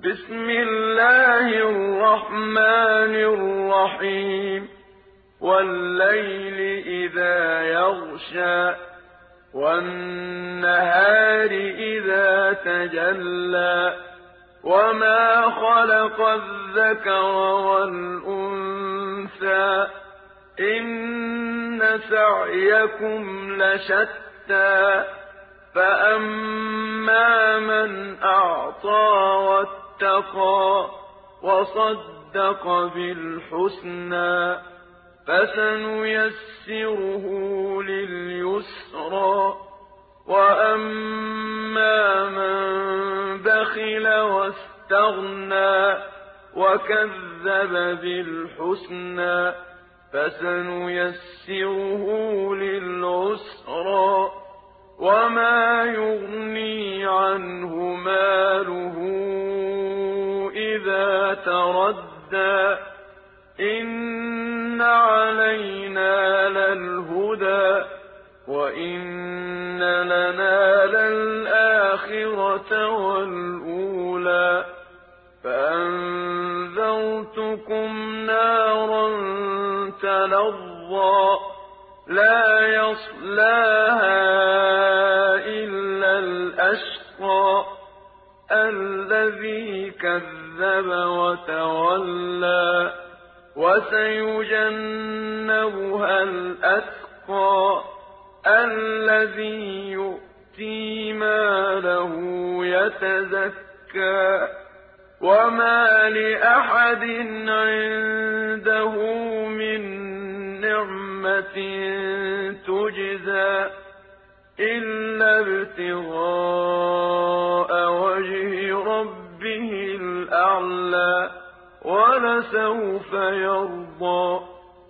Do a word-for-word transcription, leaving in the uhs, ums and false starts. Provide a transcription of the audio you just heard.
بسم الله الرحمن الرحيم والليل إذا يغشى والنهار إذا تجلى وما خلق الذكر والأنثى إن سعيكم لشتى فأما من أعطى واتقى وصدق بالحسنى فسنيسره لليسرى وأما من بخل واستغنى وكذب بالحسنى فسنيسره للعسرى وما يغني عنه ماله إذا تردى إن علينا للهدى وإن لنا للآخرة والأولى فأنذرتكم نارا تلظى لا يصلاها إلا الأشقى الذي كذب وتولى وسيجنبها الأتقى الذي يؤتي ماله يتزكى وما لأحد عنده من نعمة تجزى إلا ابتغاء وجه ربه الأعلى ولسوف يرضى